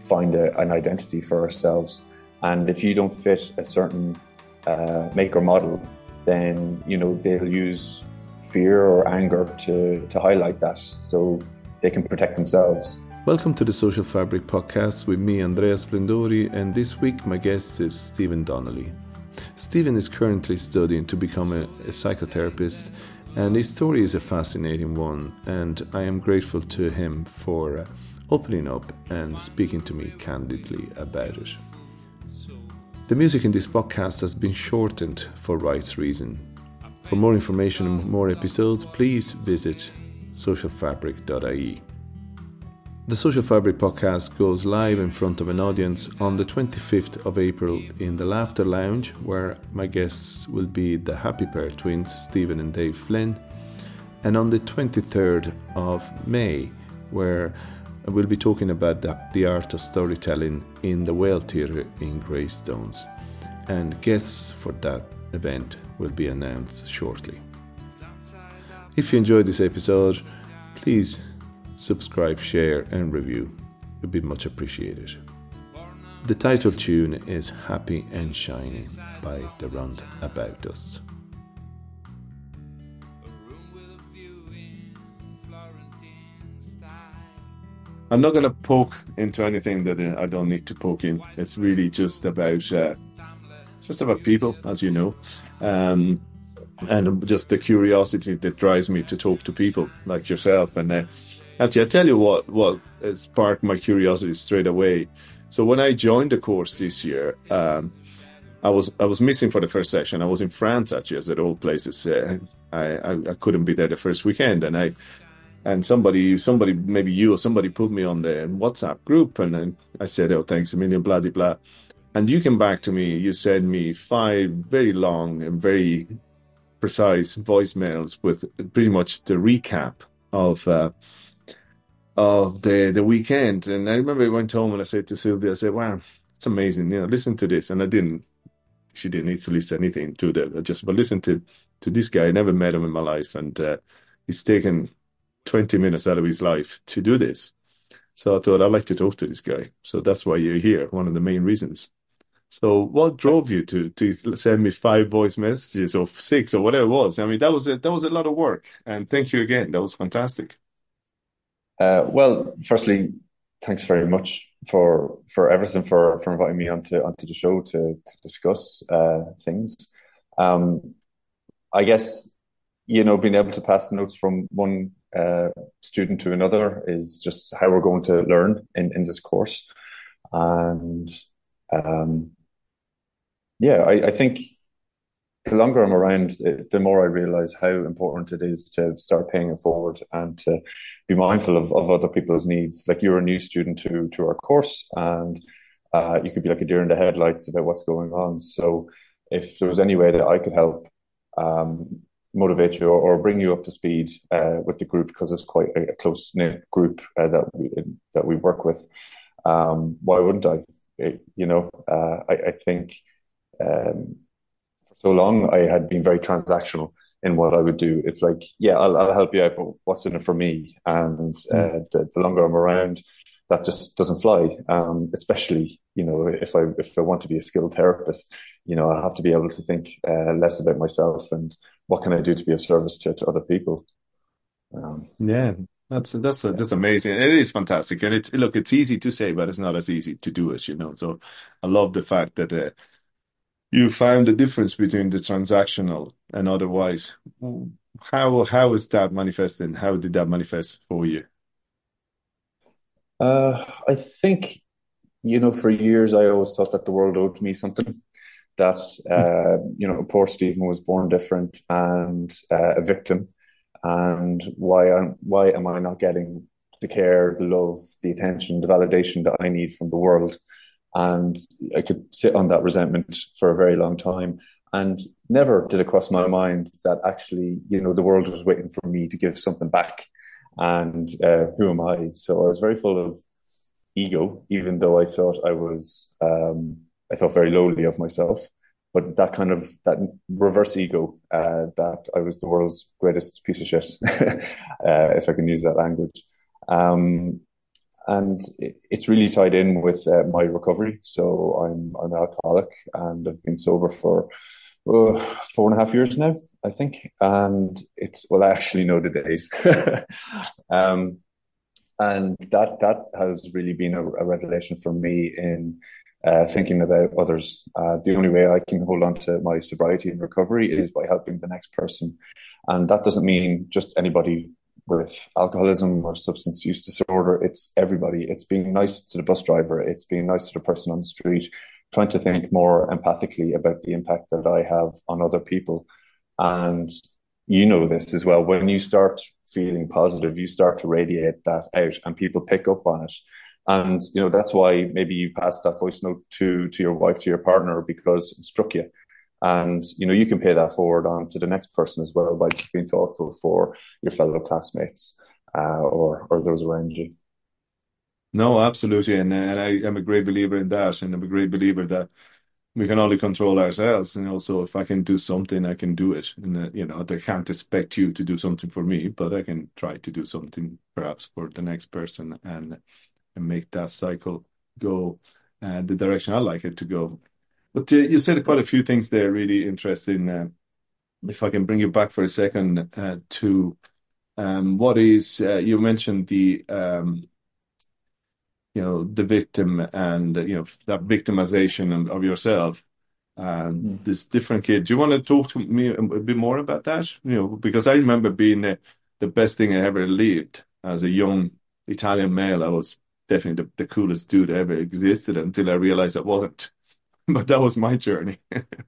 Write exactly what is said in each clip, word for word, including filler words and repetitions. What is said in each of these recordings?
find a, an identity for ourselves. And if you don't fit a certain uh, make or model, then, you know, they'll use fear or anger to, to highlight that so they can protect themselves. Welcome to the Social Fabric podcast with me, Andrea Splendori, and this week my guest is Stephen Donnelly. Stephen is currently studying to become a, a psychotherapist, and his story is a fascinating one, and I am grateful to him for uh, opening up and speaking to me candidly about it. The music in this podcast has been shortened for rights reason. For more information and more episodes, please visit social fabric dot I E. The Social Fabric podcast goes live in front of an audience on the twenty-fifth of April in the Laughter Lounge, where my guests will be the Happy Pair twins, Stephen and Dave Flynn, and on the twenty-third of May, where we'll be talking about the, the art of storytelling in the Whale Theatre in Greystones, and guests for that event will be announced shortly. If you enjoyed this episode, please subscribe, share and review. It would be much appreciated. The title tune is Happy and Shiny by The Roundabouts. I'm not going to poke into anything that I don't need to poke in. It's really just about uh, just about people, as you know, um, and just the curiosity that drives me to talk to people like yourself. And uh, actually, I tell you what, what sparked my curiosity straight away. So when I joined the course this year, um, I was I was missing for the first session. I was in France, actually, as at all places. Uh, I, I I couldn't be there the first weekend, and I. And somebody, somebody, maybe you or somebody put me on the WhatsApp group, and then I said, oh, thanks a million, blah, blah, blah. And you came back to me, you sent me five very long and very precise voicemails with pretty much the recap of uh, of the, the weekend. And I remember I went home and I said to Sylvia, I said, wow, it's amazing, you know, listen to this. And I didn't, she didn't need to listen anything to that. I just, but listen to, to this guy. I never met him in my life. And uh, he's taken twenty minutes out of his life to do this. So I thought, I'd like to talk to this guy. So that's why you're here, one of the main reasons. So what drove you to to send me five voice messages or six or whatever it was? I mean, that was a, that was a lot of work. And thank you again. That was fantastic. Uh, well, firstly, thanks very much for for everything, for, for inviting me onto onto the show to, to discuss uh, things. Um, I guess, you know, being able to pass notes from one uh, student to another is just how we're going to learn in, in this course. And um, yeah, I, I think the longer I'm around, the more I realize how important it is to start paying it forward and to be mindful of, of other people's needs. Like, you're a new student to, to our course, and uh, you could be like a deer in the headlights about what's going on. So if there was any way that I could help um, motivate you or, or bring you up to speed uh, with the group, because it's quite a, a close-knit group uh, that we that we work with, um, why wouldn't I? It, you know, uh, I, I think um, for so long I had been very transactional in what I would do. It's like, yeah, I'll, I'll help you out, but what's in it for me? And uh, the, the longer I'm around, that just doesn't fly. Um, especially, you know, if I if I want to be a skilled therapist, you know, I have to be able to think uh, less about myself and what can I do to be of service to, to other people. Um, yeah, that's that's yeah. that's amazing. It is fantastic, and it's look, it's easy to say, but it's not as easy to do as you know. So I love the fact that uh, you found the difference between the transactional and otherwise. How how is that manifesting? How did that manifest for you? Uh, I think, you know, for years I always thought that the world owed me something. That uh, you know, poor Stephen was born different and uh, a victim, and why am why am I not getting the care, the love, the attention, the validation that I need from the world? And I could sit on that resentment for a very long time, and never did it cross my mind that actually, you know, the world was waiting for me to give something back. And uh, who am I? So I was very full of ego, even though I thought I was, um, I felt very lowly of myself. But that kind of, that reverse ego, uh, that I was the world's greatest piece of shit, uh, if I can use that language. Um, and it, it's really tied in with uh, my recovery. So I'm I'm an alcoholic, and I've been sober for uh, four and a half years now, I think. And it's, well, I actually know the days. um, and that that has really been a, a revelation for me in uh, thinking about others. Uh, the only way I can hold on to my sobriety and recovery is by helping the next person. And that doesn't mean just anybody with alcoholism or substance use disorder. It's everybody. It's being nice to the bus driver. It's being nice to the person on the street, trying to think more empathically about the impact that I have on other people. And you know this as well. When you start feeling positive, you start to radiate that out, and people pick up on it. And, you know, that's why maybe you pass that voice note to, to your wife, to your partner, because it struck you. And, you know, you can pay that forward on to the next person as well by just being thoughtful for your fellow classmates uh, or, or those around you. No, absolutely. And, and I am a great believer in that. And I'm a great believer that we can only control ourselves. And also, if I can do something, I can do it. And, uh, you know, I can't expect you to do something for me, but I can try to do something perhaps for the next person and, and make that cycle go uh, the direction I like it to go. But uh, you said quite a few things there, really interesting. Uh, if I can bring you back for a second uh, to um, what is, uh, you mentioned the, um, you know, the victim and, uh, you know, that victimization of yourself and mm. this different kid. Do you want to talk to me a bit more about that? You know, because I remember being the, the best thing I ever lived as a young Italian male. I was definitely the, the coolest dude that ever existed until I realized I wasn't. But that was my journey.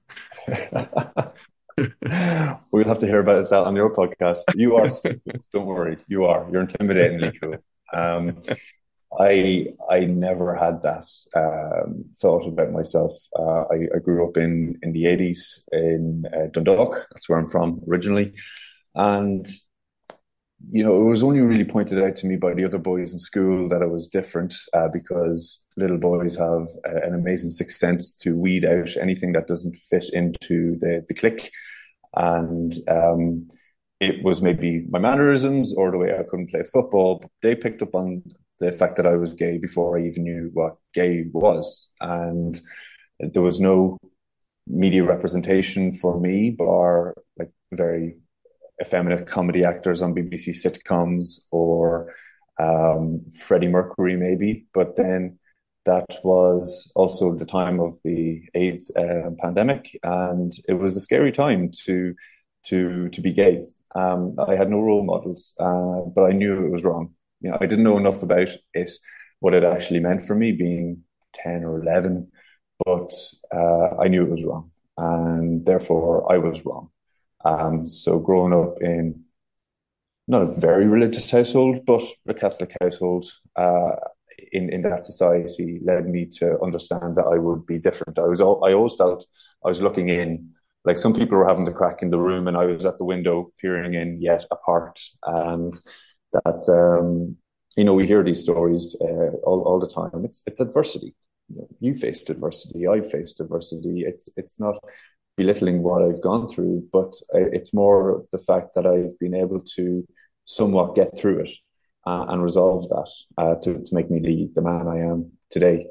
We'll have to hear about that on your podcast. You are stupid. Don't worry. You are. You're intimidatingly cool. Um, I I never had that um, thought about myself. Uh, I, I grew up in, in the eighties in uh, Dundalk. That's where I'm from originally. And you know, it was only really pointed out to me by the other boys in school that I was different uh, because little boys have uh, an amazing sixth sense to weed out anything that doesn't fit into the, the clique. And um, it was maybe my mannerisms or the way I couldn't play football. But they picked up on the fact that I was gay before I even knew what gay was. And there was no media representation for me, bar like very effeminate comedy actors on B B C sitcoms or um, Freddie Mercury maybe. But then that was also the time of the AIDS uh, pandemic, and it was a scary time to to to be gay. Um, I had no role models, uh, but I knew it was wrong. You know, I didn't know enough about it, what it actually meant for me being ten or eleven, but uh, I knew it was wrong, and therefore I was wrong. Um, so growing up in not a very religious household, but a Catholic household uh, in, in that society led me to understand that I would be different. I was, I always felt I was looking in, like some people were having the crack in the room and I was at the window peering in yet apart. And that, um, you know, we hear these stories uh, all, all the time. It's, it's adversity. You faced adversity. I faced adversity. It's, it's not belittling what I've gone through, but it's more the fact that I've been able to somewhat get through it uh, and resolve that uh, to, to make me the, the man I am today.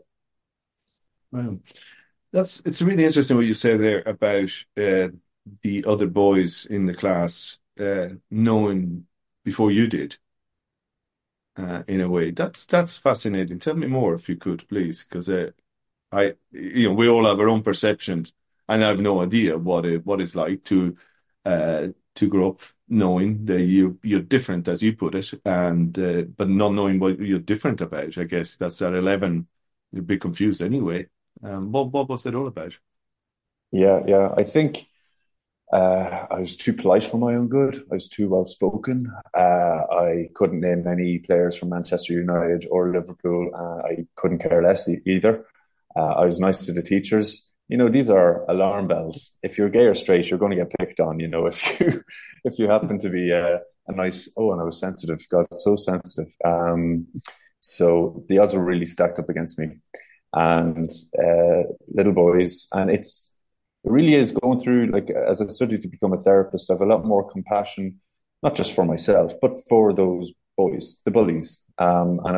Wow. That's, it's really interesting what you say there about uh, the other boys in the class uh, knowing before you did, uh, in a way. That's, that's fascinating. Tell me more if you could, please, because uh, I, you know, we all have our own perceptions. And I have no idea what it what it's like to uh, to grow up knowing that you you're different, as you put it, and uh, but not knowing what you're different about. I guess that's at eleven. You're a bit confused anyway. Um, what what was it all about? Yeah, yeah. I think uh, I was too polite for my own good. I was too well spoken. Uh, I couldn't name any players from Manchester United or Liverpool. Uh, I couldn't care less e- either. Uh, I was nice to the teachers. You know, these are alarm bells. If you're gay or straight, you're going to get picked on. You know, if you if you happen to be a, a nice, oh, and I was sensitive. God, so sensitive. Um, so the odds were really stacked up against me. And uh, little boys, and it's it really is going through. Like as I studied to become a therapist, I have a lot more compassion, not just for myself, but for those boys, the bullies. Um, and I was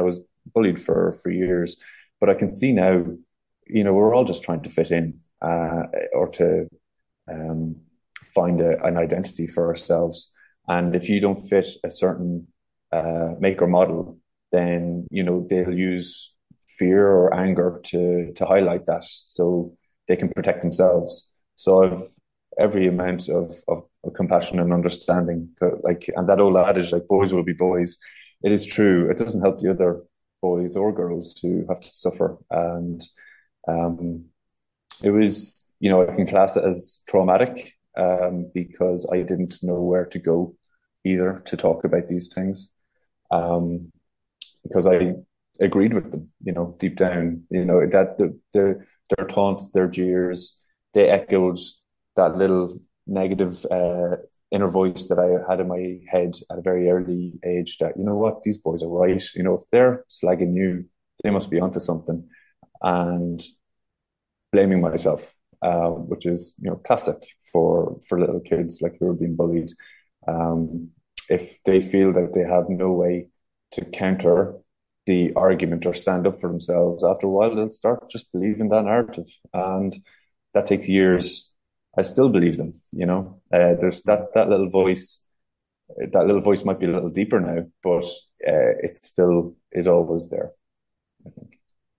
bullied for for years. But I can see now, you know, we're all just trying to fit in, uh, or to um, find a, an identity for ourselves. And if you don't fit a certain uh, make or model, then, you know, they'll use fear or anger to to highlight that so they can protect themselves. So I've every amount of, of, of compassion and understanding, like, and that old adage, like, boys will be boys. It is true. It doesn't help the other boys or girls who have to suffer. And um, it was, you know, I can class it as traumatic, um, because I didn't know where to go either to talk about these things. Um, because I agreed with them, you know, deep down, you know, that the, the their taunts, their jeers, they echoed that little negative uh, inner voice that I had in my head at a very early age, that, you know what, these boys are right. You know, if they're slagging you, they must be onto something. And blaming myself, uh, which is, you know, classic for, for little kids, like, who are being bullied. Um, if they feel that they have no way to counter the argument or stand up for themselves, after a while, they'll start just believing that narrative. And that takes years. I still believe them, you know. Uh, there's that, that little voice, that little voice might be a little deeper now, but uh, it still is always there, I think.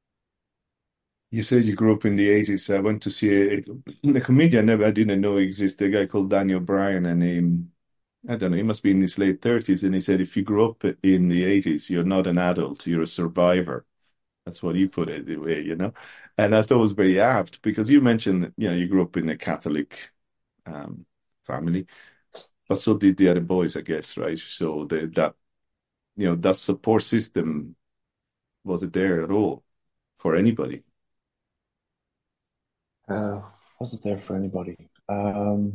You said you grew up in the eighties. I went to see a, a comedian never I didn't know existed, a guy called Daniel Bryan, and he, I don't know, he must be in his late thirties, and he said, if you grew up in the eighties, you're not an adult, you're a survivor. That's what he put it away, you know. And I thought it was very apt, because you mentioned, you know, you grew up in a Catholic um, family, but so did the other boys, I guess, right? So the, that, you know, that support system, was it there at all for anybody? Uh, was it there for anybody? Um,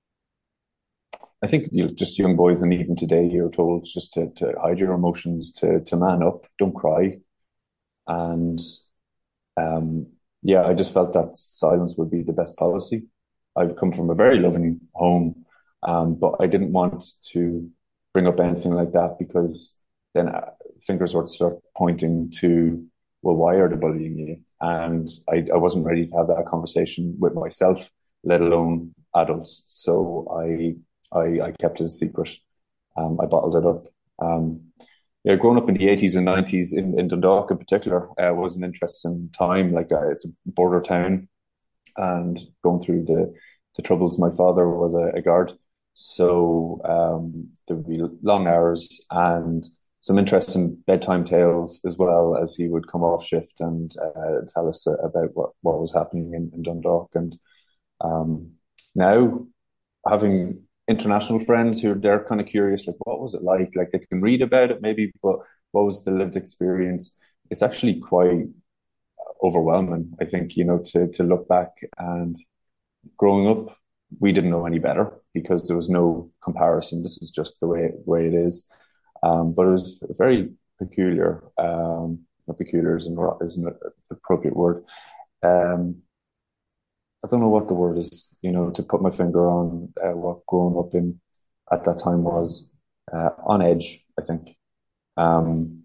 I think, you know, just young boys, and even today, you're told just to, to hide your emotions, to to man up, don't cry. And um, yeah, I just felt that silence would be the best policy. I've come from a very loving home, um, but I didn't want to bring up anything like that, because then uh, fingers would start pointing to, well, why are they bullying you? And I, I wasn't ready to have that conversation with myself, let alone adults. So I I, I kept it a secret. Um, I bottled it up. Um, yeah, growing up in the eighties and nineties in, in Dundalk in particular uh, was an interesting time. Like, uh, it's a border town, and going through the, the troubles. My father was a, a guard, so um, there would be long hours and some interesting bedtime tales, as well, as he would come off shift and uh, tell us about what, what was happening in, in Dundalk. And um, now, having international friends who are they're kind of curious, like, what was it like? Like, they can read about it maybe, but what was the lived experience? It's actually quite overwhelming, I think, you know, to to look back. And growing up, we didn't know any better, because there was no comparison. This is just the way way it is. Um, but it was very peculiar. Um, not peculiar isn't, isn't an appropriate word. Um, I don't know what the word is, you know, to put my finger on uh, what growing up in at that time was. Uh, on edge, I think. Um,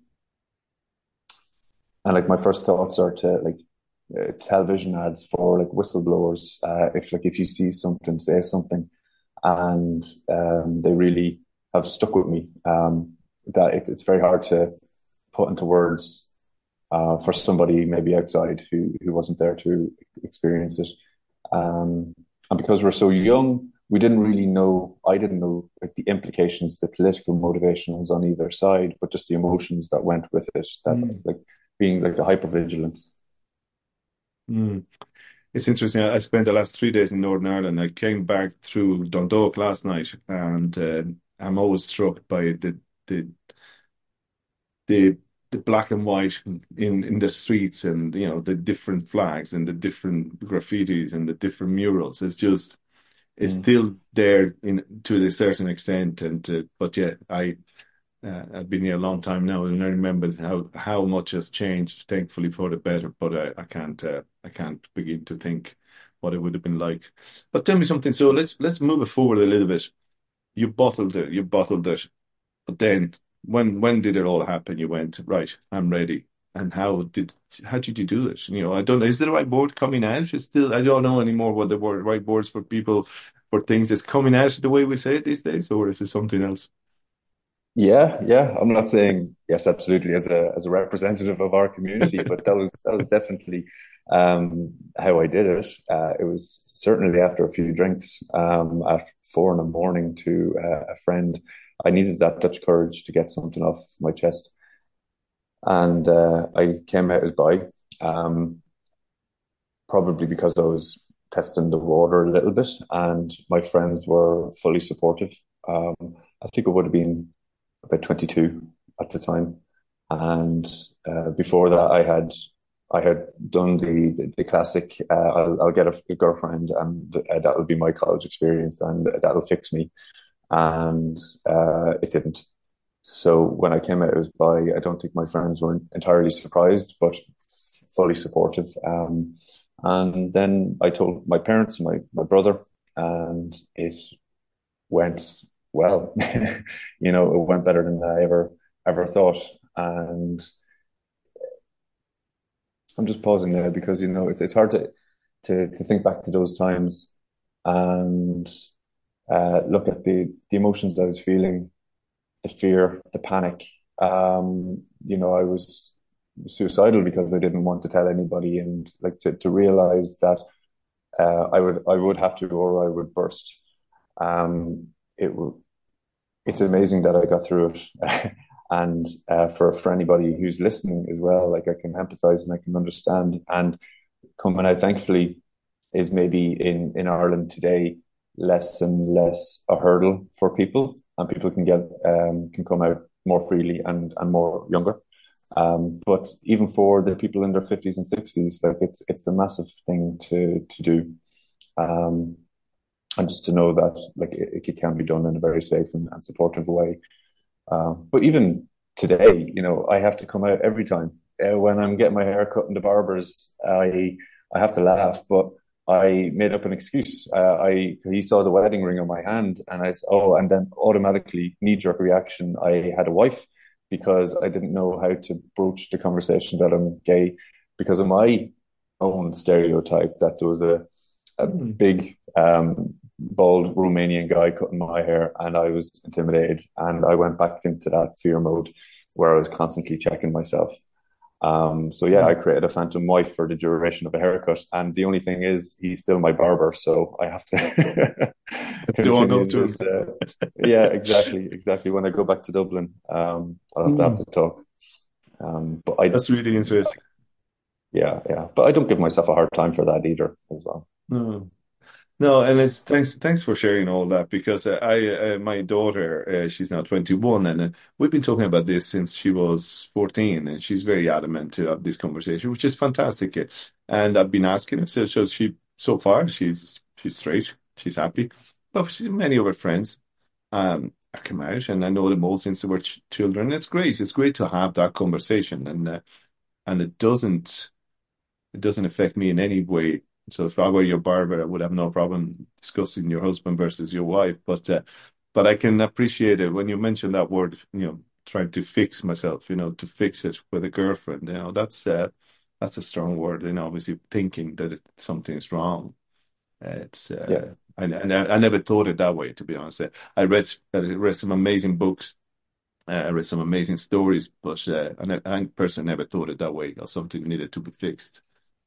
and like, my first thoughts are to, like, uh, television ads for, like, whistleblowers. Uh, if like if you see something, say something, and um, they really have stuck with me. Um, that it, it's very hard to put into words uh, for somebody maybe outside who who wasn't there to experience it. Um, and because we're so young, we didn't really know, I didn't know, like, the implications, the political motivations on either side, but just the emotions that went with it, that mm. like being like a hypervigilance. Mm. It's interesting. I spent the last three days in Northern Ireland. I came back through Dundalk last night, and uh, I'm always struck by the the the the black and white in, in the streets, and, you know, the different flags and the different graffitis and the different murals. It's just, it's mm. still there in to a certain extent. And uh, but yeah, I uh, I've been here a long time now, and I remember how how much has changed, thankfully for the better. But I, I can't uh, I can't begin to think what it would have been like. But tell me something. So let's let's move it forward a little bit. You bottled it. You bottled it. But then, when when did it all happen? You went, right, I'm ready. and how did how did you do it? You know, I don't know. Is the whiteboard coming out? It's still, I don't know anymore what the word whiteboards for people for things is coming out the way we say it these days, or is it something else? Yeah, yeah. I'm not saying yes, absolutely, as a as a representative of our community, but that was that was definitely um, how I did it. Uh, it was certainly after a few drinks um, at four in the morning to uh, a friend. I needed that Dutch courage to get something off my chest, and uh, I came out as bi. Um, probably because I was testing the water a little bit, and my friends were fully supportive. Um, I think it would have been about twenty-two at the time, and uh, before that, I had I had done the the, the classic. Uh, I'll, I'll get a, a girlfriend, and uh, that will be my college experience, and that'll fix me. And uh, it didn't. So when I came out as bi, I don't think my friends were entirely surprised, but fully supportive. Um, and then I told my parents, my my brother, and it went well. You know, it went better than I ever ever thought. And I'm just pausing there because you know it's it's hard to to to think back to those times and uh, look at the the emotions that I was feeling, the fear, the panic. Um, you know, I was suicidal because I didn't want to tell anybody, and like to to realize that uh, I would I would have to or I would burst. Um, it w- it's amazing that I got through it. And uh, for for anybody who's listening as well, like I can empathize and I can understand. And coming out, thankfully, is maybe in in Ireland today less and less a hurdle for people, and people can get um, can come out more freely and and more younger. Um, but even for the people in their fifties and sixties, like it's it's a massive thing to to do. Um, and just to know that like it, it can be done in a very safe and, and supportive way. Uh, but even today, you know, I have to come out every time uh, when I'm getting my hair cut in the barbers. I I have to laugh, but I made up an excuse. Uh, I he saw the wedding ring on my hand, and I said, "Oh," and then automatically knee jerk reaction. I had a wife because I didn't know how to broach the conversation that I'm gay because of my own stereotype that there was a a big um, bald Romanian guy cutting my hair, and I was intimidated, and I went back into that fear mode where I was constantly checking myself. Um, so yeah, I created a phantom wife for the duration of a haircut, and the only thing is he's still my barber, so I have to Don't know continue to this. Uh, yeah, exactly, exactly. When I go back to Dublin, um, I'll have to have to talk. Um, but I, That's really interesting. yeah, yeah, but I don't give myself a hard time for that either, as well. No, no, and it's thanks thanks for sharing all that because uh, I uh, my daughter uh, she's now twenty-one and uh, we've been talking about this since she was fourteen and she's very adamant to have this conversation, which is fantastic. And I've been asking her, so, so she so far she's she's straight, she's happy, but she, many of her friends um are come out and I know them all since they were ch children. It's great. It's great to have that conversation and uh, and it doesn't it doesn't affect me in any way. So if I were your barber, I would have no problem discussing your husband versus your wife. But uh, but I can appreciate it when you mention that word, you know, trying to fix myself, you know, to fix it with a girlfriend. You know, that's uh, that's a strong word. And obviously thinking that it, something is wrong. Uh, it's uh, Yeah. I, I I never thought it that way, to be honest. I read I read some amazing books. Uh, I read some amazing stories, but uh, I, I personally never thought it that way, or something needed to be fixed.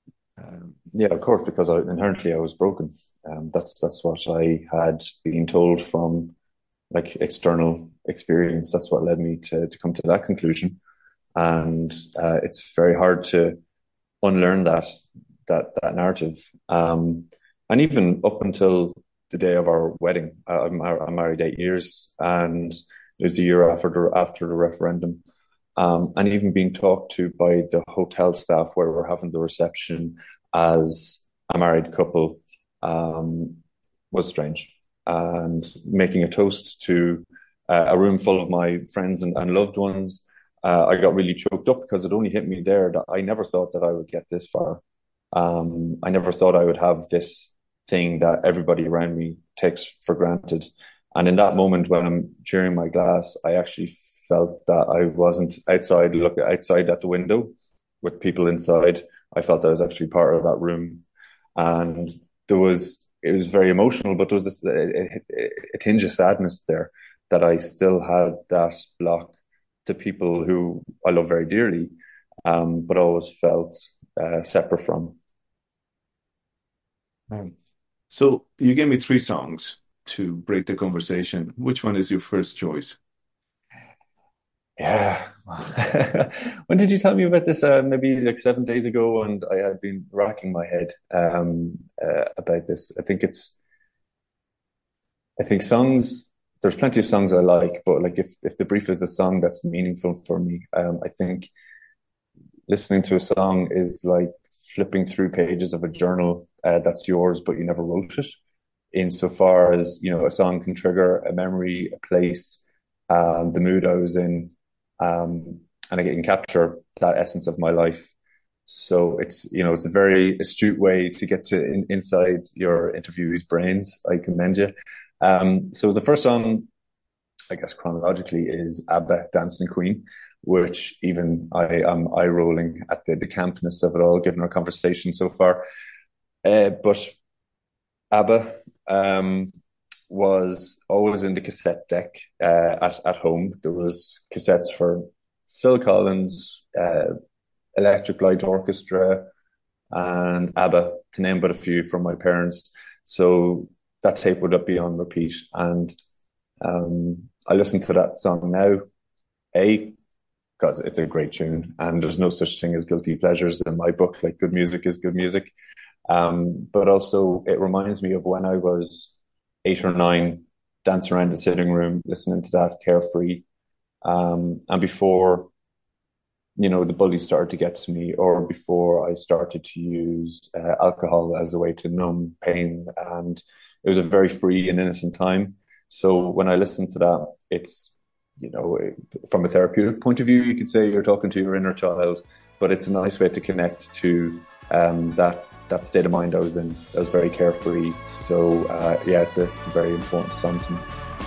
Um, Yeah, of course, because I, inherently I was broken. Um, that's that's what I had been told from like external experience. That's what led me to to come to that conclusion, and uh, it's very hard to unlearn that that that narrative. Um, and even up until the day of our wedding, uh, I'm, I'm married eight years, and it was a year after the, after the referendum. Um, and even being talked to by the hotel staff where we're having the reception as a married couple um, was strange. And making a toast to uh, a room full of my friends and, and loved ones, uh, I got really choked up because it only hit me there that I never thought that I would get this far. Um, I never thought I would have this thing that everybody around me takes for granted. And in that moment when I'm cheering my glass, I actually felt that I wasn't outside, look outside at the window. with people inside. I felt I was actually part of that room, and there was it was very emotional, but there was this a, a, a tinge of sadness there that I still had that block to people who I love very dearly, um, but always felt uh, separate from. Um, so you gave me three songs to break the conversation. Which one is your first choice? Yeah. When did you tell me about this? Uh, maybe like seven days ago, and I had been racking my head um, uh, about this. I think it's, I think songs, there's plenty of songs I like, but like if, if the brief is a song that's meaningful for me, um, I think listening to a song is like flipping through pages of a journal uh, that's yours, but you never wrote it. Insofar as, you know, a song can trigger a memory, a place, um, the mood I was in, um, and I can capture that essence of my life. So it's, you know, it's a very astute way to get to in, inside your interviewee's brains. I commend you. Um, so the first song, I guess chronologically, is ABBA, Dancing Queen, which even I am eye rolling at the, the campness of it all, given our conversation so far. Uh, but ABBA um, was always in the cassette deck uh, at, at home. There was cassettes for Phil Collins, uh, Electric Light Orchestra, and ABBA, to name but a few, from my parents. So that tape would be on repeat. And um, I listen to that song now, A, because it's a great tune, and there's no such thing as guilty pleasures in my book. Like, good music is good music. Um, but also it reminds me of when I was eight or nine, dancing around the sitting room, listening to that, carefree. Um, and before, you know, the bullies started to get to me, or before I started to use uh, alcohol as a way to numb pain. And it was a very free and innocent time. So when I listen to that, it's, you know, from a therapeutic point of view, you could say you're talking to your inner child, but it's a nice way to connect to um, that that state of mind I was in. I was very carefree. So uh, yeah, it's a, it's a very important song to me.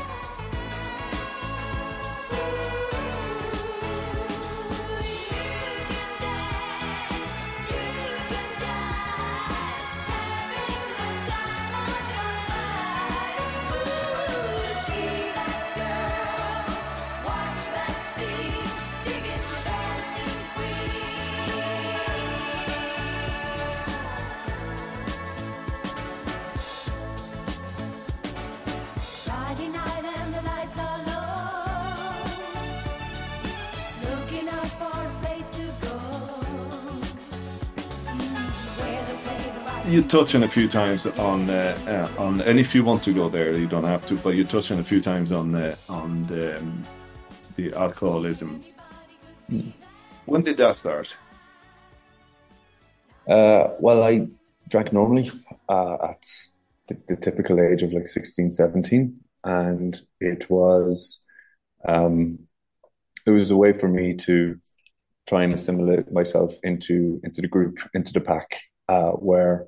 You touch on a few times on uh, uh, on, and if you want to go there, you don't have to. But you touch on a few times on uh, on the um, the alcoholism. Hmm. When did that start? Uh, well, I drank normally uh, at the, the typical age of like sixteen, seventeen, and it was um, it was a way for me to try and assimilate myself into into the group, into the pack, uh, where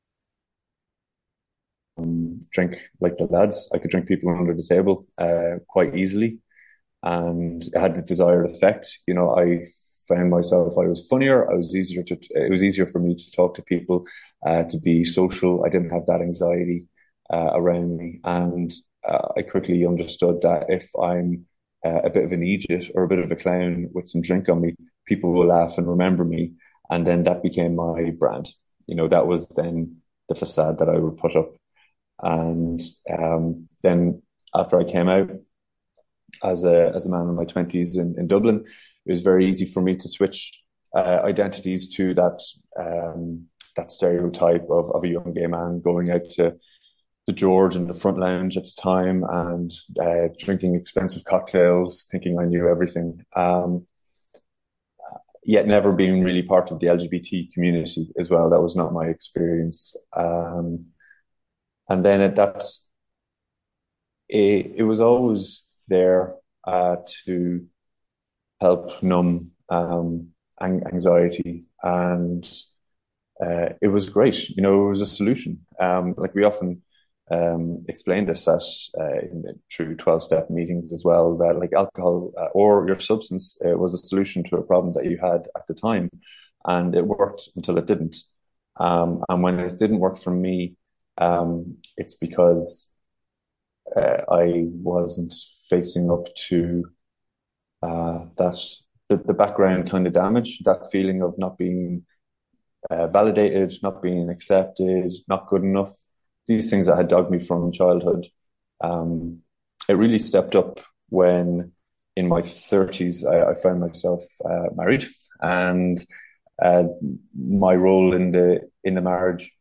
um, drink like the lads. I could drink people under the table uh, quite easily, and it had the desired effect. You know, I found myself, I was funnier. I was easier to. It was easier for me to talk to people, uh, to be social. I didn't have that anxiety uh, around me, and uh, I quickly understood that if I'm uh, a bit of an idiot or a bit of a clown with some drink on me, people will laugh and remember me, and then that became my brand. You know, that was then the facade that I would put up. And um, then after I came out as a as a man in my twenties in, in Dublin, it was very easy for me to switch uh, identities to that um, that stereotype of, of a young gay man going out to the George in the front lounge at the time and uh, drinking expensive cocktails, thinking I knew everything. Um, yet never being really part of the L G B T community as well. That was not my experience. Um, and then it, that, it, it was always there uh, to help numb um, anxiety, and uh, it was great. You know, it was a solution. Um, like we often um, explain this at uh, in, through twelve-step meetings as well, that like alcohol uh, or your substance uh, was a solution to a problem that you had at the time. and it worked until it didn't. Um, and when it didn't work for me, um, it's because uh, I wasn't facing up to uh, that the, the background kind of damage, that feeling of not being uh, validated, not being accepted, not good enough. These things that had dogged me from childhood. Um, it really stepped up when, in my thirties, I, I found myself uh, married, and uh, my role in the in the marriage.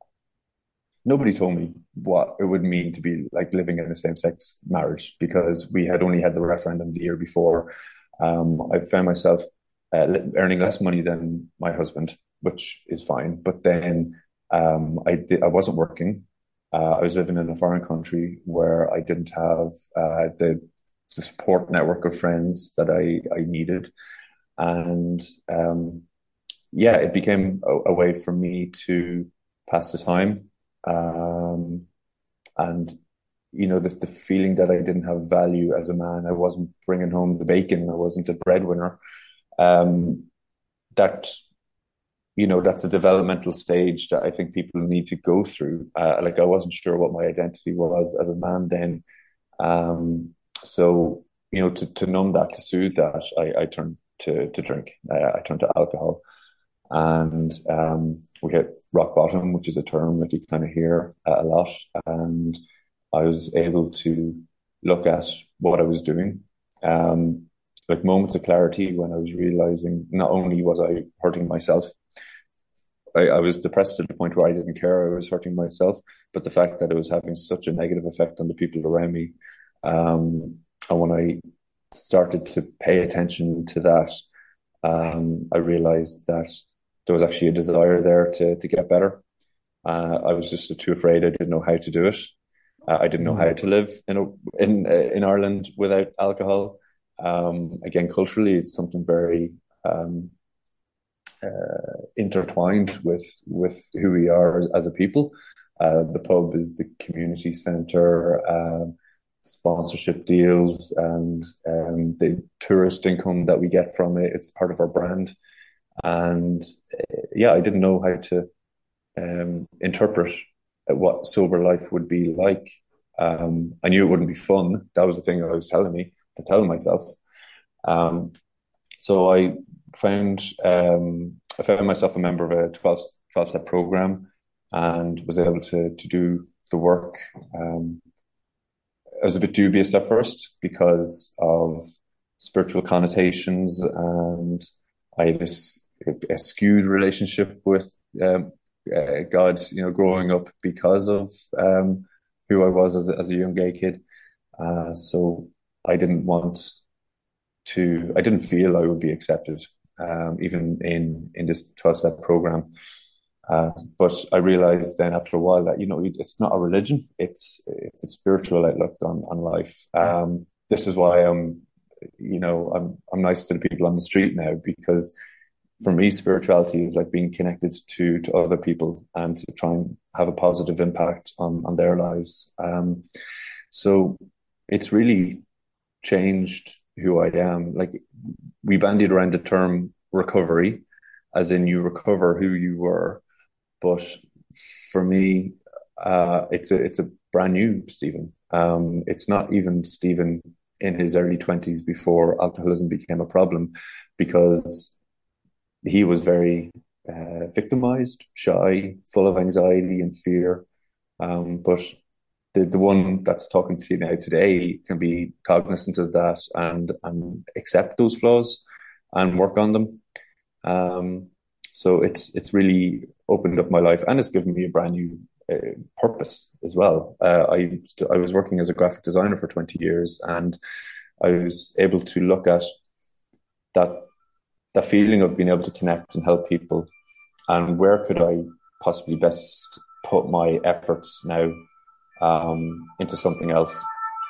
Nobody told me what it would mean to be like living in a same-sex marriage, because we had only had the referendum the year before. Um, I found myself uh, earning less money than my husband, which is fine. But then um, I did, I wasn't working. Uh, I was living in a foreign country where I didn't have uh, the, the support network of friends that I, I needed. And um, yeah, it became a, a way for me to pass the time. Um, and, you know, the, the feeling that I didn't have value as a man, I wasn't bringing home the bacon, I wasn't a breadwinner. Um, that, you know, that's a developmental stage that I think people need to go through. Uh, like I wasn't sure what my identity was as a man then. Um, so, you know, to, to numb that, to soothe that, I, I turned to, to drink. Uh, I turned to alcohol. And um, we hit rock bottom, which is a term that you kind of hear uh, a lot. And I was able to look at what I was doing, um, like moments of clarity when I was realizing not only was I hurting myself, I, I was depressed to the point where I didn't care I was hurting myself, but the fact that it was having such a negative effect on the people around me. Um, and when I started to pay attention to that, um, I realized that there was actually a desire there to to get better. Uh, I was just too afraid. I didn't know how to do it. Uh, I didn't know how to live in a, in uh, in Ireland without alcohol. Um, again, culturally, it's something very um, uh, intertwined with with who we are as, as a people. Uh, the pub is the community centre. Uh, sponsorship deals and um, the tourist income that we get from it. It's part of our brand. And uh, yeah, I didn't know how to um, interpret what sober life would be like. Um, I knew it wouldn't be fun. That was the thing I was telling me to tell myself. Um, so I found um, I found myself a member of a twelve step program and was able to to do the work. Um, I was a bit dubious at first because of spiritual connotations, and I had this a skewed relationship with um, uh, God, you know, growing up because of um, who I was as a, as a young gay kid. Uh, so I didn't want to, I didn't feel I would be accepted, um, even in, in this twelve step program. Uh, but I realized then after a while that, you know, it's not a religion, it's, it's a spiritual outlook on, on life. Um, this is why I'm, you know, I'm, I'm nice to the people on the street now, because for me, spirituality is like being connected to, to other people and to try and have a positive impact on, on their lives. Um, so it's really changed who I am. Like, we bandied around the term recovery, as in you recover who you were. But for me, uh, it's a it's a brand new Stephen. Um, it's not even Stephen in his early twenties before alcoholism became a problem, because he was very uh, victimized, shy, full of anxiety and fear. Um, but the the one that's talking to you now today can be cognizant of that and and accept those flaws and work on them. Um, so it's it's really opened up my life, and it's given me a brand new uh, purpose as well. Uh, I I was working as a graphic designer for twenty years, and I was able to look at that that feeling of being able to connect and help people, and where could I possibly best put my efforts now um, into something else.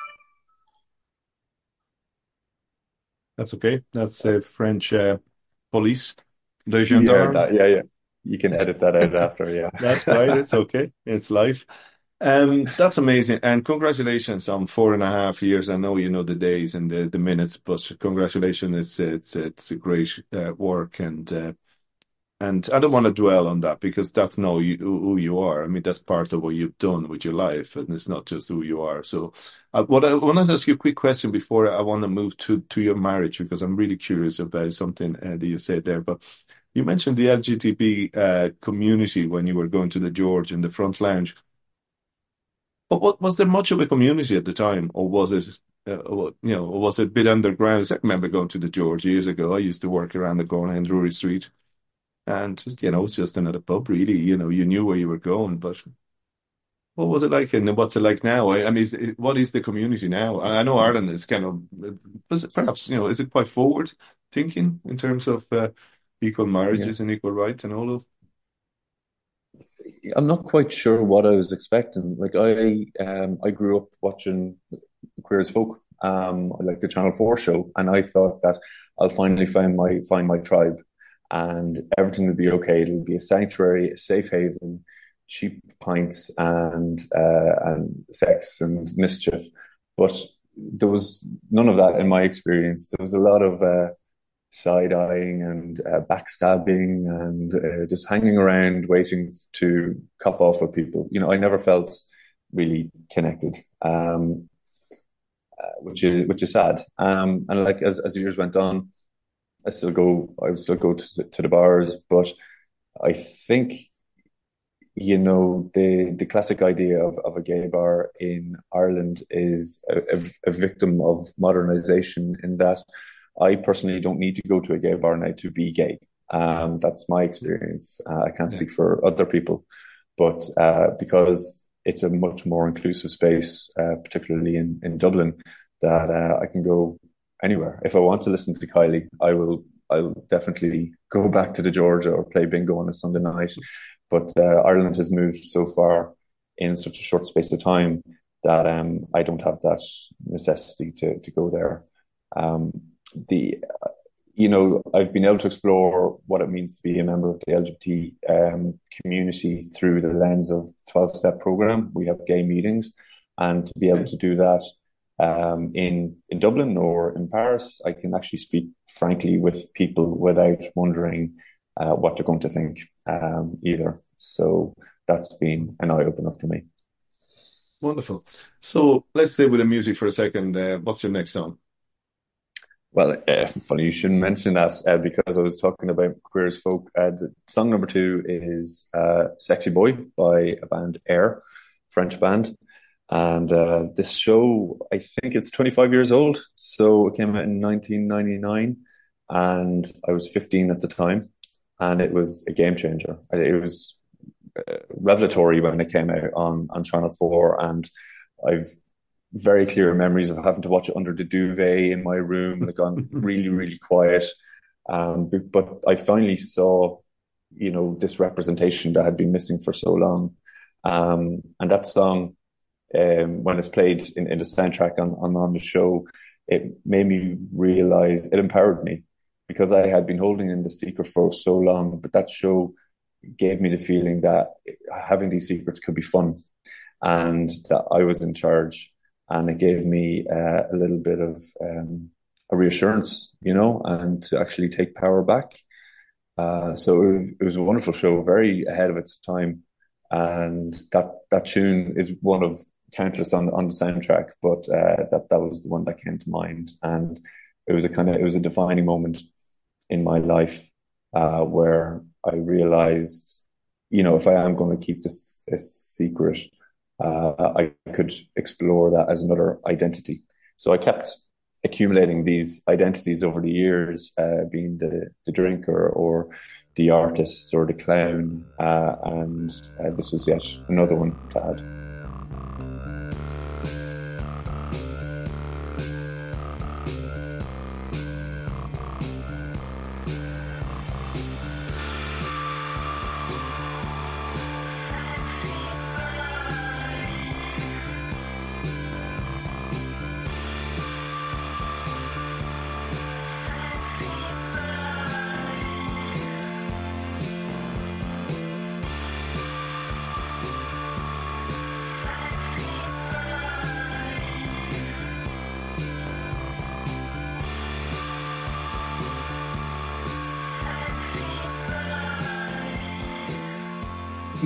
That's okay. That's uh, French uh, police. Le Yeah, gendarme. that, yeah, yeah. You can edit that out after, yeah. That's fine. It's okay. It's life. Um, that's amazing. And congratulations on four and a half years. I know you know the days and the, the minutes, but congratulations. It's it's it's a great uh, work, and uh, and I don't want to dwell on that because that's not you, who you are. I mean, that's part of what you've done with your life, and it's not just who you are. So, uh, what I want to ask you a quick question before I want to move to to your marriage, because I'm really curious about something uh, that you said there. But you mentioned the L G B T uh, community when you were going to the George in the front lounge. But what was there much of a community at the time, or was it? Uh, you know, or was it a bit underground? I remember going to the George years ago. I used to work around the corner in Drury Street. And, you know, it's just another pub, really. You know, you knew where you were going, but what was it like and what's it like now? I, I mean, is it, what is the community now? I know Ireland is kind of, is it perhaps, you know, is it quite forward thinking in terms of uh, equal marriages Yeah. and equal rights and all of? I'm not quite sure what I was expecting. Like I, um, I grew up watching Queer as Folk, um, like the Channel Four show, and I thought that I'll finally find my find my tribe, and everything will be okay. It'll be a sanctuary, a safe haven, cheap pints, and uh, and sex and mischief. But there was none of that in my experience. There was a lot of uh, side eyeing and uh, backstabbing and uh, just hanging around waiting to cop off with people. You know, I never felt really connected, um, uh, which is which is sad. Um, and like as as years went on, I still go, I would still go to to the bars, but I think you know the the classic idea of, of a gay bar in Ireland is a, a, a victim of modernization in that I personally don't need to go to a gay bar now to be gay. Um, that's my experience. Uh, I can't Yeah. speak for other people, but uh, because it's a much more inclusive space, uh, particularly in, in Dublin, that uh, I can go anywhere. If I want to listen to Kylie, I will. I'll definitely go back to the Georgia or play bingo on a Sunday night. But uh, Ireland has moved so far in such a short space of time that um, I don't have that necessity to to go there. Um, the you know I've been able to explore what it means to be a member of the L G B T um, community through the lens of twelve step program. We have gay meetings, and to be able to do that um, in in Dublin or in Paris, I can actually speak frankly with people without wondering uh, what they're going to think um, either. So that's been an eye opener for me. Wonderful. So let's stay with the music for a second. Uh, what's your next song? Well, uh, funny you shouldn't mention that uh, because I was talking about Queer as Folk. Uh, the song number two is uh, Sexy Boy by a band Air, French band. And uh, this show, I think it's twenty-five years old. So it came out in nineteen ninety-nine and I was fifteen at the time. And it was a game changer. It was uh, revelatory when it came out on, on Channel four. And I've very clear memories of having to watch it under the duvet in my room, like on really, really quiet. Um, but I finally saw, you know, this representation that had been missing for so long. Um, and that song, um, when it's played in, in the soundtrack on, on, on the show, it made me realize, it empowered me because I had been holding in the secret for so long. But that show gave me the feeling that having these secrets could be fun and that I was in charge. And it gave me uh, a little bit of um, a reassurance, you know, and to actually take power back. Uh, so it, it was a wonderful show, very ahead of its time. And that that tune is one of countless on on the soundtrack, but uh, that that was the one that came to mind. And it was a kind of it was a defining moment in my life uh, where I realized, you know, if I am going to keep this, this secret, Uh, I could explore that as another identity. So I kept accumulating these identities over the years, uh, being the, the drinker or the artist or the clown. Uh, and uh, this was yet another one to add.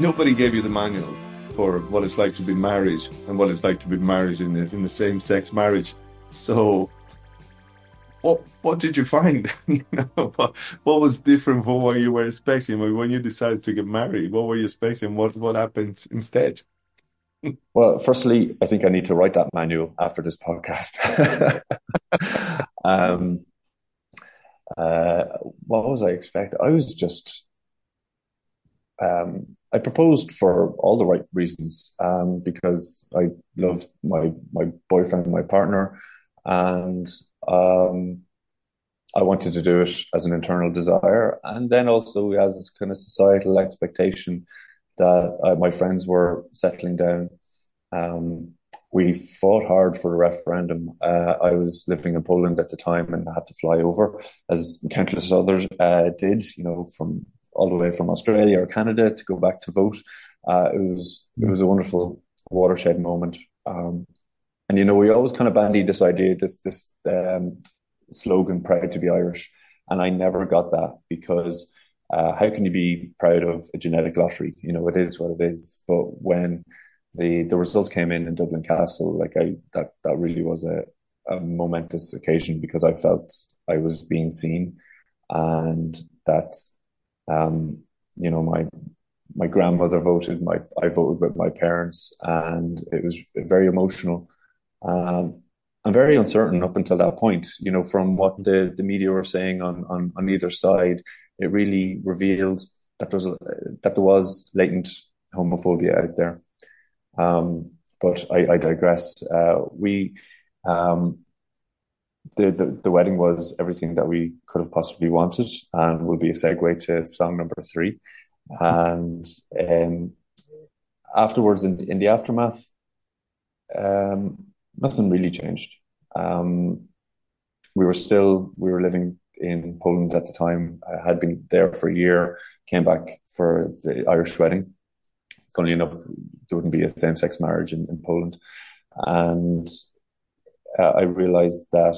nobody gave you the manual for what it's like to be married and what it's like to be married in the, in the same-sex marriage. So what what did you find? you know, what, what was different from what you were expecting when you decided to get married? What were you expecting? What what happened instead? Well, firstly, I think I need to write that manual after this podcast. um, uh, what was I expecting? I was just, um, I proposed for all the right reasons, um, because I loved my my boyfriend, my partner, and um, I wanted to do it as an internal desire, and then also as this kind of societal expectation that uh, my friends were settling down. Um, we fought hard for the referendum. Uh, I was living in Poland at the time and I had to fly over, as countless others uh, did, you know, from all the way from Australia or Canada to go back to vote. Uh, it was it was a wonderful watershed moment. Um, and, you know, we always kind of bandied this idea, this, this um, slogan, proud to be Irish. And I never got that because Uh, how can you be proud of a genetic lottery? You know, it is what it is. But when the the results came in in Dublin Castle, like I that that really was a, a momentous occasion because I felt I was being seen, and that um, you know my my grandmother voted, my I voted with my parents, and it was very emotional. Um, and very uncertain up until that point, you know, from what the, the media were saying on, on, on either side. It really revealed that there was a, that there was latent homophobia out there. Um, but I, I digress. Uh, we um, the, the the wedding was everything that we could have possibly wanted, and will be a segue to song number three. And um, afterwards, in in the aftermath, um, nothing really changed. Um, we were still we were living in Poland at the time. I had been there for a year, came back for the Irish wedding. Funnily enough, there wouldn't be a same-sex marriage in, in Poland. And uh, I realized that,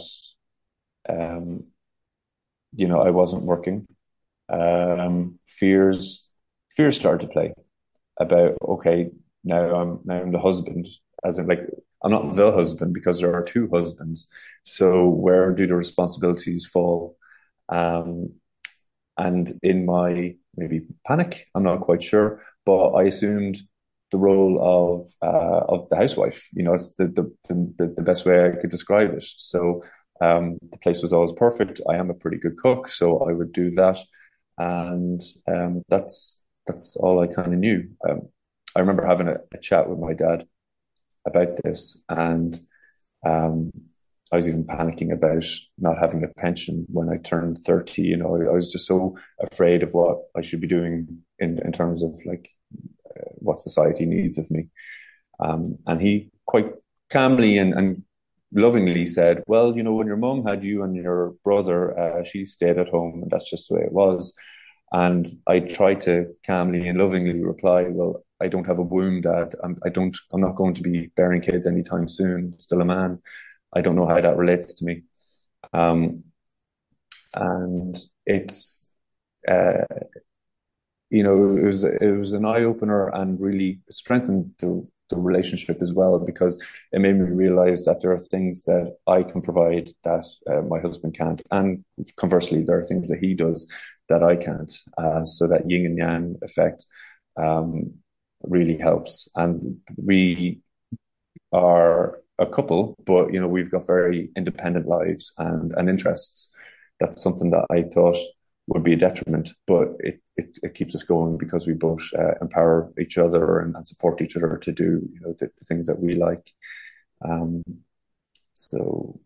um, you know, I wasn't working. Um, fears, fears started to play about, okay, now I'm, now I'm the husband, as in like, I'm not the husband because there are two husbands. So where do the responsibilities fall? Um, and in my maybe panic, I'm not quite sure, but I assumed the role of uh, of the housewife. You know, it's the, the the the best way I could describe it. So um, the place was always perfect. I am a pretty good cook, so I would do that, and um, that's that's all I kind of knew. Um, I remember having a, a chat with my dad about this, and um, I was even panicking about not having a pension when I turned thirty. You know, I, I was just so afraid of what I should be doing in, in terms of like uh, what society needs of me. Um, and he quite calmly and, and lovingly said, well, you know, when your mum had you and your brother, uh, she stayed at home and that's just the way it was. And I tried to calmly and lovingly reply, well, I don't have a womb, Dad. I'm, I don't, I'm not going to be bearing kids anytime soon. Still a man. I don't know how that relates to me. Um, and it's, uh, you know, it was, it was an eye opener and really strengthened the, the relationship as well, because it made me realize that there are things that I can provide that uh, my husband can't. And conversely, there are things that he does that I can't. Uh, so that yin and yang effect, um, really helps. And we are a couple, but you know, we've got very independent lives and, and interests. That's something that I thought would be a detriment, but it, it, it keeps us going because we both uh, empower each other and, and support each other to do, you know, the, the things that we like. Um, so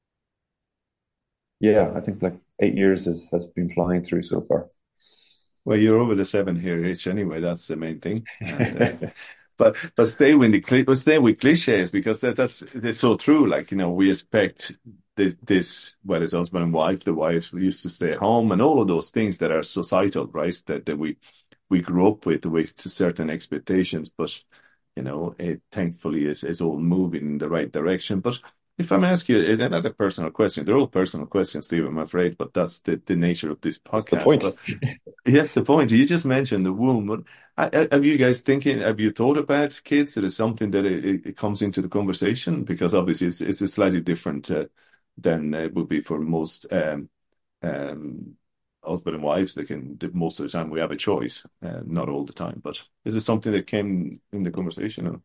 yeah, I think like eight years has, has been flying through so far. Well, you're over the seven here, Rich. Anyway, that's the main thing. And, uh, But but stay with the but stay with cliches, because that, that's that's so true. Like, you know, we expect this, this well, as husband and wife, the wives used to stay at home, and all of those things that are societal, right? That that we we grew up with with certain expectations. But you know, it thankfully is is all moving in the right direction. But if I'm asking you another personal question, they're all personal questions, Steve, I'm afraid, but that's the, the nature of this That's the podcast. point. But yes, the point. You just mentioned the womb. But I, I, have you guys thinking, have you thought about kids? It is something that it, it, it comes into the conversation because obviously it's, it's a slightly different uh, than it would be for most um, um, husband and wives. They can, most of the time we have a choice, uh, not all the time. But is it something that came in the conversation?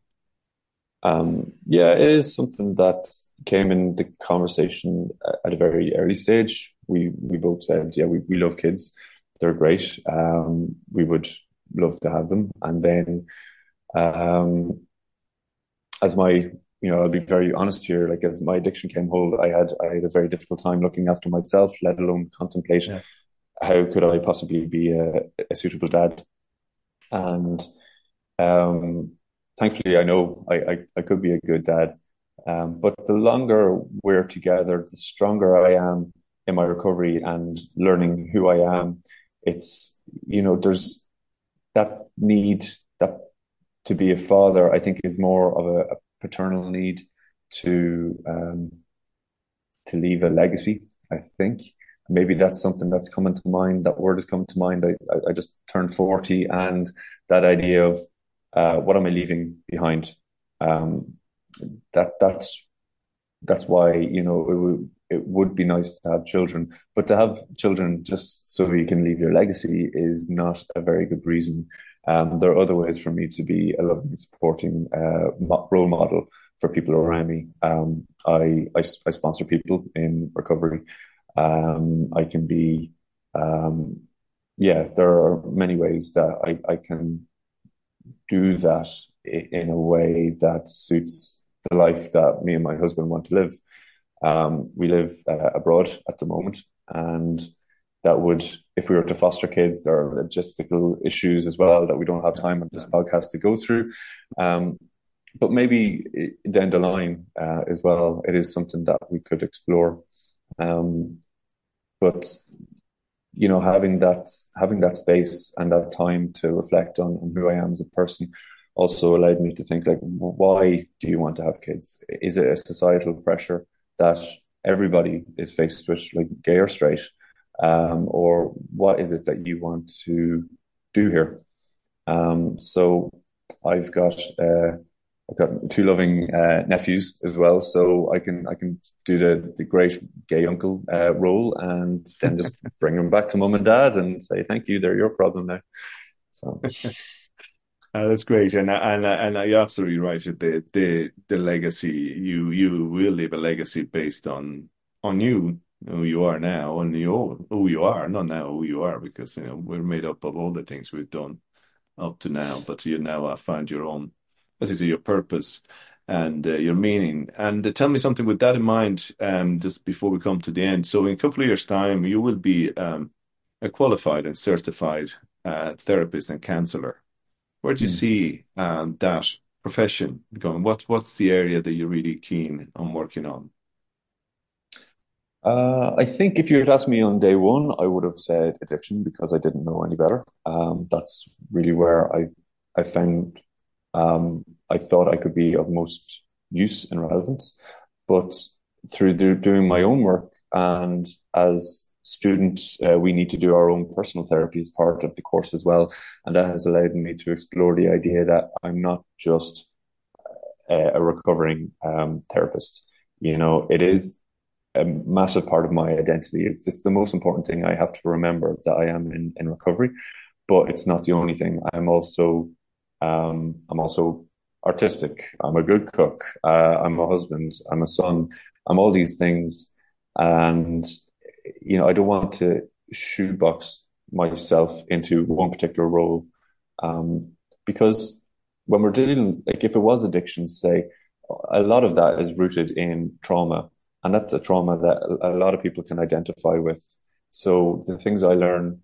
Um, yeah, it is something that came in the conversation at a very early stage. We we both said, yeah, we, we love kids. They're great. Um, we would love to have them. And then, um, as my, you know, I'll be very honest here, like as my addiction came hold, I had, I had a very difficult time looking after myself, let alone contemplate Yeah. how could I possibly be a, a suitable dad. And, um, thankfully, I know I, I, I could be a good dad. Um, but the longer we're together, the stronger I am in my recovery and learning who I am. It's, you know, there's that need that to be a father, I think, is more of a, a paternal need to um, to leave a legacy. I think maybe that's something that's coming to mind. That word has come to mind. I, I, I just turned forty, and that idea of uh, what am I leaving behind? Um, that that's that's why, you know, it would it would be nice to have children, but to have children just so you can leave your legacy is not a very good reason. Um, there are other ways for me to be a loving, supporting uh, role model for people around me. Um, I, I, I sponsor people in recovery. Um, I can be, um, yeah, there are many ways that I, I can do that in a way that suits the life that me and my husband want to live. Um, we live uh, abroad at the moment, and that would, if we were to foster kids, there are logistical issues as well that we don't have time on this podcast to go through. Um, but maybe down the line uh, as well, it is something that we could explore. Um, but you know, having that having that space and that time to reflect on, on who I am as a person also allowed me to think, like, why do you want to have kids? Is it a societal pressure that everybody is faced with, like gay or straight? Um, or what is it that you want to do here? Um, so I've got uh, I've got two loving uh, nephews as well, so I can I can do the the great gay uncle uh, role, and then just bring them back to mum and dad and say thank you. They're your problem now. So. Uh, that's great, and and and you're absolutely right. The the the legacy, you you will leave a legacy based on on you, who you are now, and you who you are, not now who you are, because you know we're made up of all the things we've done up to now. But you now have found your own, as you say, your purpose and uh, your meaning. And uh, tell me something with that in mind, um, just before we come to the end. So in a couple of years' time, you will be um, a qualified and certified uh, therapist and counselor. Where do you Mm. see um, that profession going? What what's the area that you're really keen on working on? Uh, I think if you had asked me on day one, I would have said addiction because I didn't know any better. Um, that's really where I I found um, I thought I could be of most use and relevance. But through do, doing my own work, and as students, uh, we need to do our own personal therapy as part of the course as well. And that has allowed me to explore the idea that I'm not just a, a recovering um, therapist. You know, it is a massive part of my identity. It's, it's the most important thing I have to remember, that I am in, in recovery, but it's not the only thing. I'm also, um, I'm also artistic. I'm a good cook. Uh, I'm a husband. I'm a son. I'm all these things. And, you know, I don't want to shoebox myself into one particular role. Um, because when we're dealing, like if it was addiction, say, a lot of that is rooted in trauma. And that's a trauma that a lot of people can identify with. So the things I learn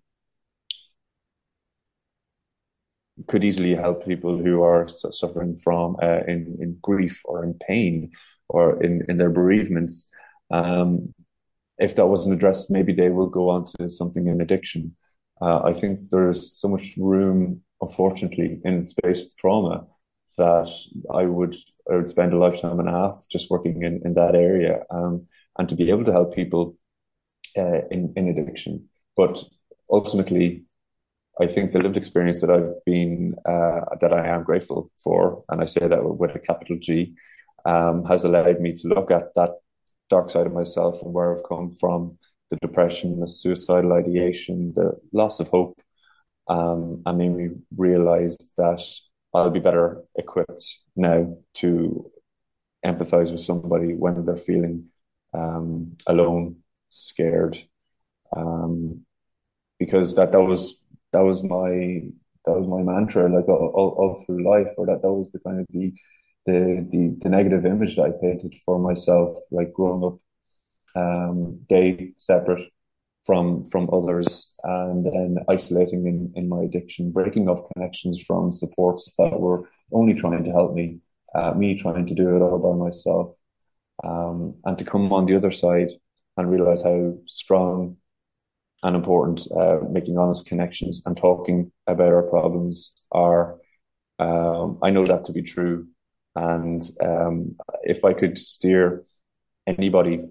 could easily help people who are suffering from uh, in, in grief or in pain or in, in their bereavements. Um, if that wasn't addressed, maybe they will go on to something in addiction. Uh, I think there's so much room, unfortunately, in the space of trauma that I would I would spend a lifetime and a half just working in, in that area, um, and to be able to help people uh, in, in addiction. But ultimately, I think the lived experience that I've been, uh, that I am grateful for, and I say that with a capital G, um, has allowed me to look at that dark side of myself and where I've come from, the depression, the suicidal ideation, the loss of hope, um, and made me realize that I'll be better equipped now to empathize with somebody when they're feeling um, alone, scared, um, because that that was that was my that was my mantra, like all, all, all through life, or that that was the kind of the the the, the negative image that I painted for myself, like growing up um, gay, separate from from others, and then isolating in, in my addiction, breaking off connections from supports that were only trying to help me, uh, me trying to do it all by myself, um, and to come on the other side and realize how strong and important uh, making honest connections and talking about our problems are. Um, I know that to be true, and um, if I could steer anybody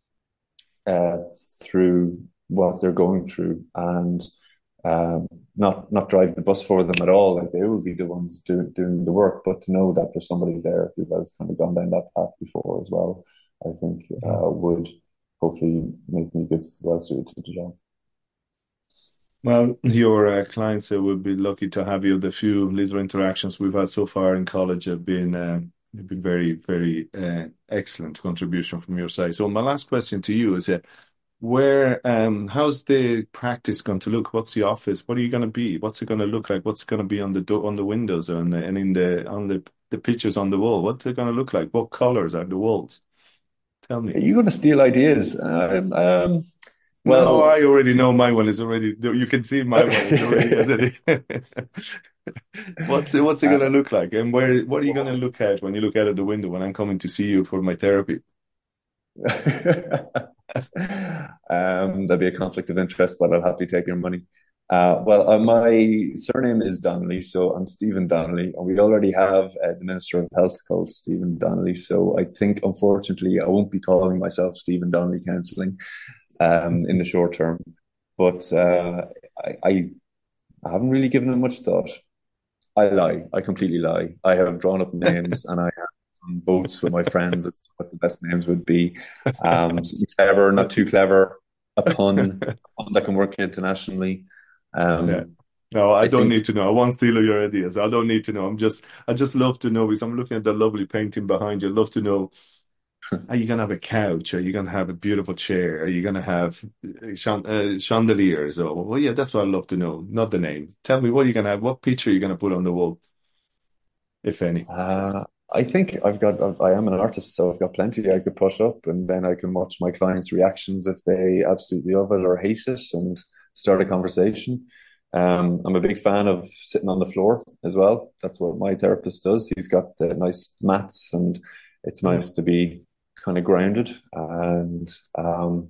uh, through what they're going through, and um, not not drive the bus for them at all, like they will be the ones do, doing the work, but to know that there's somebody there who has kind of gone down that path before as well, I think uh, would hopefully make me good, well suited to the job. Well, your uh, clients uh, will be lucky to have you. The few little interactions we've had so far in college have been uh, have been very, very uh, excellent contribution from your side. So my last question to you is, uh, where, um, how's the practice going to look? What's the office? What are you going to be? What's it going to look like? What's going to be on the do- on the windows and and in the on the the pictures on the wall? What's it going to look like? What colors are the walls? Tell me. Are you going to steal ideas? Um, um, Well, no, well, I already know my one is already. You can see my one is already as it is. What's it, what's it gonna look like, and where? What are you gonna look at when you look out of the window when I'm coming to see you for my therapy? um, there'll be a conflict of interest, but I'll happily take your money. Uh, well, uh, my surname is Donnelly, so I'm Stephen Donnelly, and we already have uh, the Minister of Health called Stephen Donnelly. So I think, unfortunately, I won't be calling myself Stephen Donnelly Counselling um, in the short term. But uh, I, I, I haven't really given it much thought. I lie. I completely lie. I have drawn up names and I have votes with my friends as to what the best names would be. Um, something clever, not too clever, a pun, a pun that can work internationally. Um, yeah. No, I, I don't think... need to know. I won't steal your ideas. I don't need to know. I'm just, I just love to know, because I'm looking at the lovely painting behind you. I love to know, are you going to have a couch? Are you going to have a beautiful chair? Are you going to have chand- uh, chandeliers? Or, well, yeah, that's what I love to know. Not the name. Tell me, what are you going to have? What picture are you going to put on the wall, if any? Uh, I think I've got, I am an artist, so I've got plenty I could put up, and then I can watch my clients' reactions if they absolutely love it or hate it and start a conversation. Um, I'm a big fan of sitting on the floor as well. That's what my therapist does. He's got the nice mats, and it's nice to be kind of grounded. And um,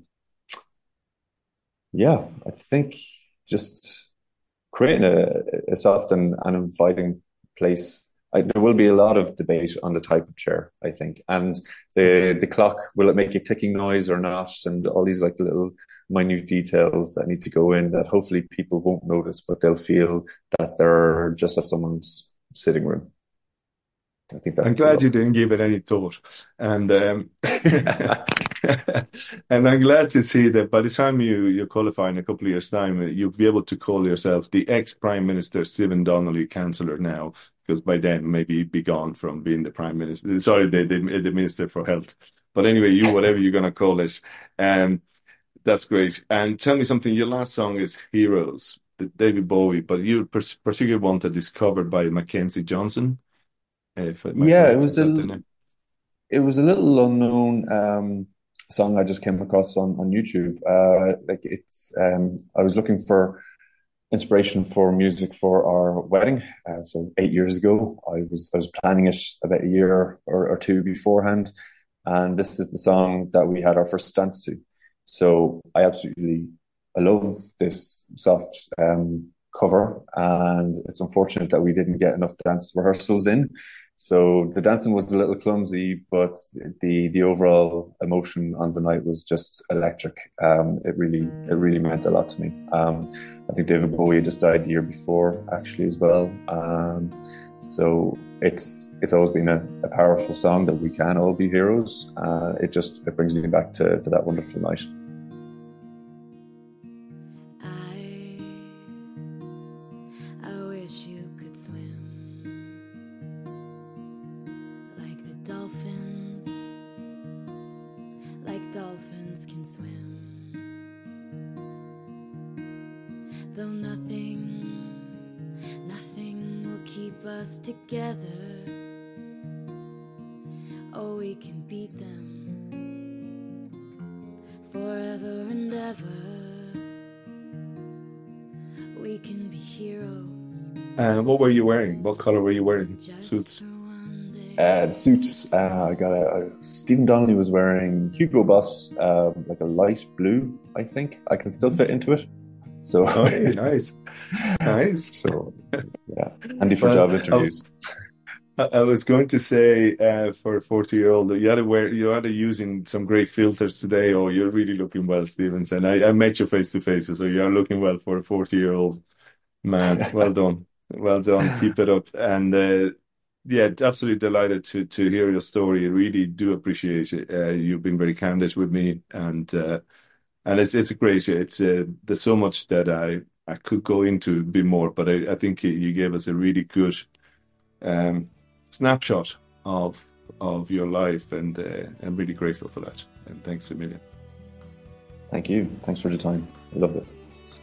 yeah, I think just creating a, a soft and, and inviting place. I, there will be a lot of debate on the type of chair, I think, and the the clock, will it make a ticking noise or not, and all these like little minute details that need to go in that hopefully people won't notice, but they'll feel that they're just at someone's sitting room. I think that's. I'm glad you didn't give it any thought, and um, and I'm glad to see that by the time you you qualify in a couple of years' time, you'll be able to call yourself the ex-Prime Minister Stephen Donnelly Chancellor now, because by then maybe you'd be gone from being the Prime Minister. Sorry, the the, the Minister for Health. But anyway, you whatever you're going to call it, um, that's great. And tell me something. Your last song is Heroes, the David Bowie, but you particularly want that is covered by Mackenzie Johnson. If yeah, it was a it was a little unknown um, song I just came across on on YouTube. Uh, like it's, um, I was looking for inspiration for music for our wedding. Uh, so eight years ago, I was I was planning it about a year or, or two beforehand, and this is the song that we had our first dance to. So I absolutely I love this soft um, cover, and it's unfortunate that we didn't get enough dance rehearsals in. So the dancing was a little clumsy, but the the overall emotion on the night was just electric. Um, it really it really meant a lot to me. Um, I think David Bowie just died the year before, actually, as well. Um, so it's it's always been a, a powerful song that we can all be heroes. Uh, it just it brings me back to, to that wonderful night. Though nothing, nothing will keep us together. Oh, we can beat them forever and ever. We can be heroes. Uh, what were you wearing? What color were you wearing? Suits? Uh, the suits, uh, I got a, a Stephen Donnelly was wearing Hugo Boss, uh, like a light blue, I think. I can still fit into it. So oh, nice, nice. So yeah, handy for well, job interviews. I, I was going to say uh, for a forty-year-old, you had to wear, you had to using some great filters today. Oh, you're really looking well, Stevenson. I, I met you face to face, so you're looking well for a forty-year-old man. Well done, well done. Keep it up. And uh, yeah, absolutely delighted to to hear your story. I really do appreciate it. Uh, you've been very candid with me, and. Uh, And it's it's great. It's uh, there's so much that I, I could go into a bit more, but I, I think you gave us a really good um, snapshot of of your life, and uh, I'm really grateful for that. And thanks a million. Thank you. Thanks for the time. I loved it.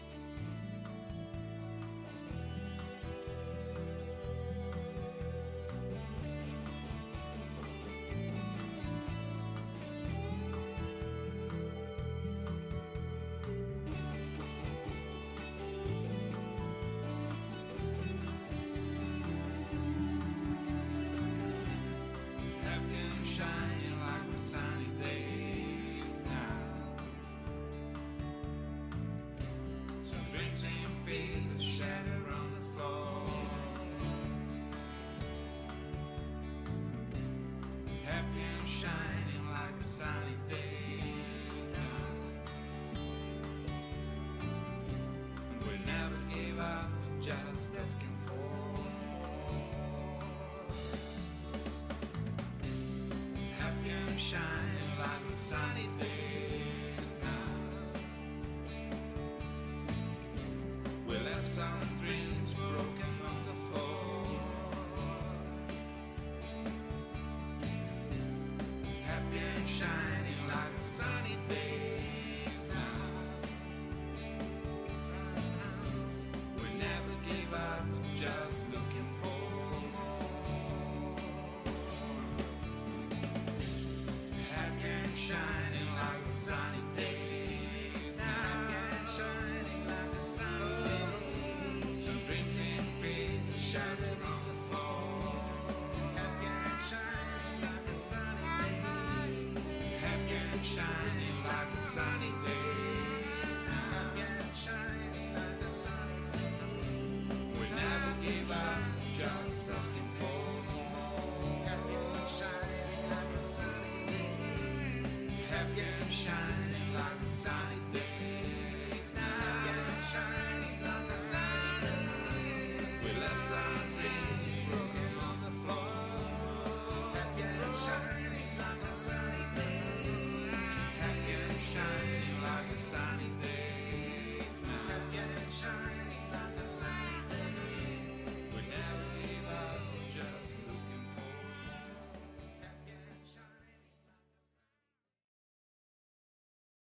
Just asking for happy and shining like the sunny days now. We left some dreams broken on the floor. Happy and shining like the sunny days.